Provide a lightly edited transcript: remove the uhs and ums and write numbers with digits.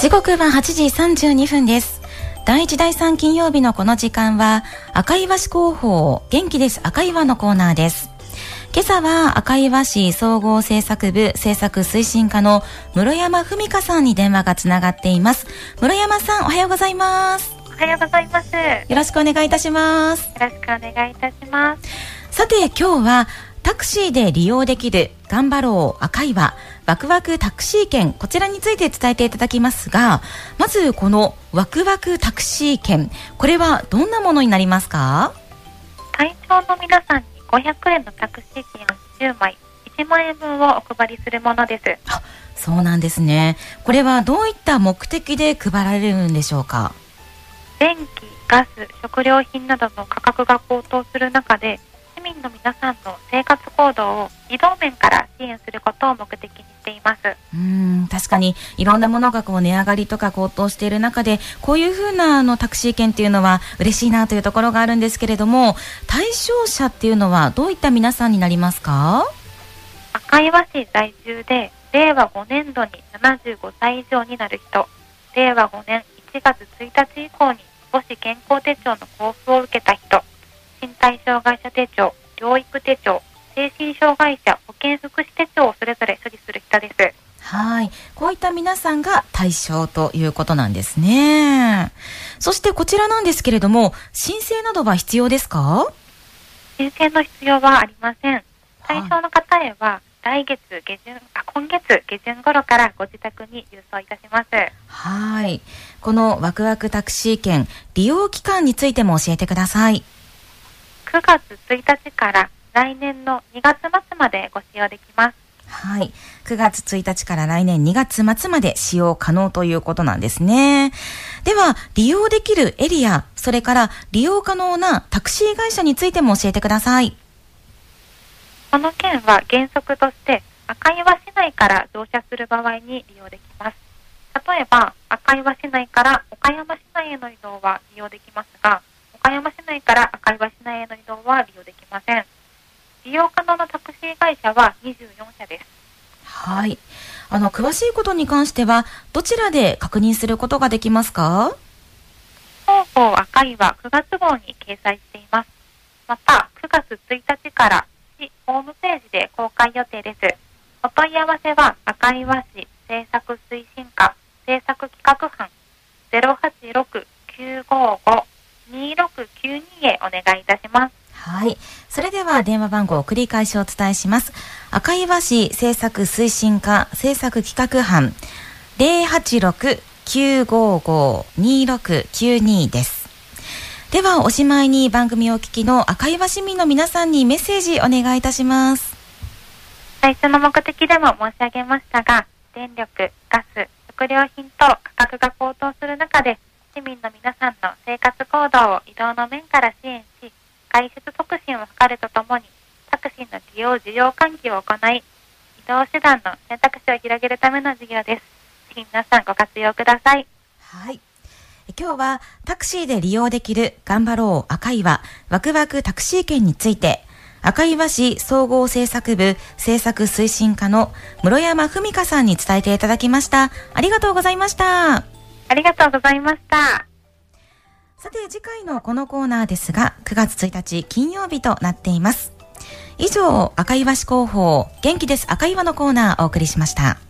時刻は8時32分です。第1第3金曜日のこの時間は赤岩市広報元気です赤岩のコーナーです。今朝は赤岩市総合政策部政策推進課の室山文香さんに電話がつながっています。室山さん、おはようございます。 おはようございます。よろしくお願いいたします。 よろしくお願いいたします。 さて、今日はタクシーで利用できる頑張ろう赤岩ワクワクタクシー券、こちらについて伝えていただきますが、まずこのワクワクタクシー券、これはどんなものになりますか？ 対象の皆さんに500円のタクシー券10枚1万円分をお配りするものです。 あ、そうなんですね。これはどういった目的で配られるんでしょうか？ 電気、ガス、食料品などの価格が高騰する中で、市民の皆さんの生活行動を移動面から支援することを目的にしています。 確かにいろんなものが値上がりとか高騰している中で、こういうふうなタクシー券っていうのは嬉しいなというところがあるんですけれども、対象者っていうのはどういった皆さんになりますか？ 赤岩市在住で令和5年度に75歳以上になる人、令和5年1月1日以降に母子健康手帳の交付を受けた人、身体障害者手帳、療育手帳、精神障害者保健福祉手帳をそれぞれ所持する人です。 はい、こういった皆さんが対象ということなんですね。そしてこちらなんですけれども、申請などは必要ですか？ 申請の必要はありません。対象の方へは今月下旬頃からご自宅に郵送いたします。 はい、このワクワクタクシー券、利用期間についても教えてください。 9月1日から来年の2月末までご使用できます。 はい、9月1日から来年2月末まで使用可能ということなんですね。では、利用できるエリア、それから利用可能なタクシー会社についても教えてください。 この件は原則として赤岩市内から乗車する場合に利用できます。例えば赤岩市内から岡山市内への移動は利用できますが、岡山市内から赤岩市内への移動は利用できません。利用可能なタクシー会社は24社です。 はい、詳しいことに関してはどちらで確認することができますか？ 広報赤岩9月号に掲載しています。また9月1日から市ホームページで公開予定です。お問い合わせは赤岩市政策推進課政策企画班 086-955-2692 へお願いいたします。 はい、それでは電話番号を繰り返しお伝えします。赤岩市政策推進課政策企画班 086-955-2692 です。ではおしまいに番組をお聞きの赤岩市民の皆さんにメッセージお願いいたします。 最初の目的でも申し上げましたが、電力、ガス、食料品と価格が高騰する中で、市民の皆さんの生活行動を移動の面から支援し、外出促進を図るとともに、タクシーの利用需要喚起を行い、移動手段の選択肢を広げるための事業です。ぜひ皆さんご活用ください。 はい。今日はタクシーで利用できる頑張ろう赤岩ワクワクタクシー券について、赤岩市総合政策部政策推進課の室山文香さんに伝えていただきました。ありがとうございました。 ありがとうございました。 さて、次回のこのコーナーですが、9月1日金曜日となっています。以上、赤岩市広報元気です赤岩のコーナーをお送りしました。